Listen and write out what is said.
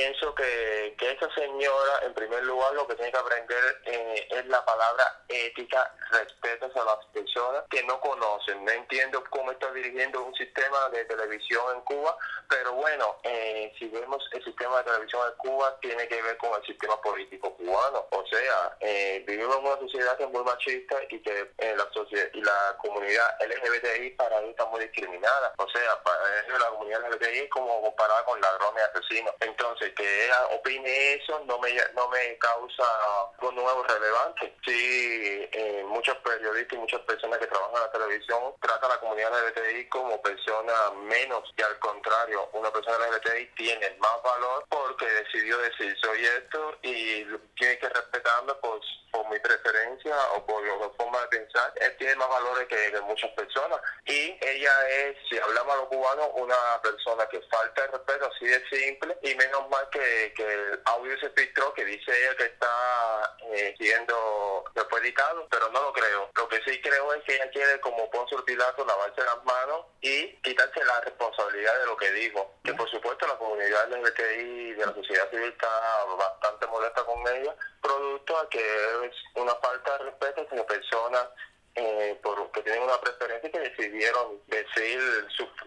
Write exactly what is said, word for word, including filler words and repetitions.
pienso que, que esa señora, en primer lugar, lo que tiene que aprender eh, es la palabra ética, respeto hacia las personas que no conocen. No entiendo cómo está dirigiendo un sistema de televisión en Cuba, pero bueno, eh, si vemos el sistema de televisión en Cuba, tiene que ver con el sistema político cubano. O sea, eh, vivimos en una sociedad que es muy machista y que eh, la sociedad y la comunidad L G B T I para ellos está muy discriminada. O sea, para ellos la comunidad L G B T I es como comparada con ladrones y asesinos. Entonces, que ella opine eso no me, no me causa algo nuevo relevante. Sí, eh, muchos periodistas y muchas personas que trabajan en la televisión tratan a la comunidad L G B T I como persona menos, y al contrario, una persona L G B T I tiene más valor porque decidió decir soy esto y tiene que respetarme por, por mi preferencia o por la forma de pensar. Él tiene más valores que, que muchas personas, y ella es, si hablamos a los cubanos, una persona que falta de respeto, así de simple, y menos mal que, que el audio se filtró, que dice ella que está eh, siendo editado, pero no lo creo. Lo que sí creo es que ella quiere, como Poncio Pilato, lavarse las manos y quitarse la responsabilidad de lo que dijo. Que por supuesto la comunidad L G B T I de la sociedad civil está bastante molesta con ella, producto a que es una falta de respeto hacia personas eh, por, que tienen una preferencia y que decidieron decir sus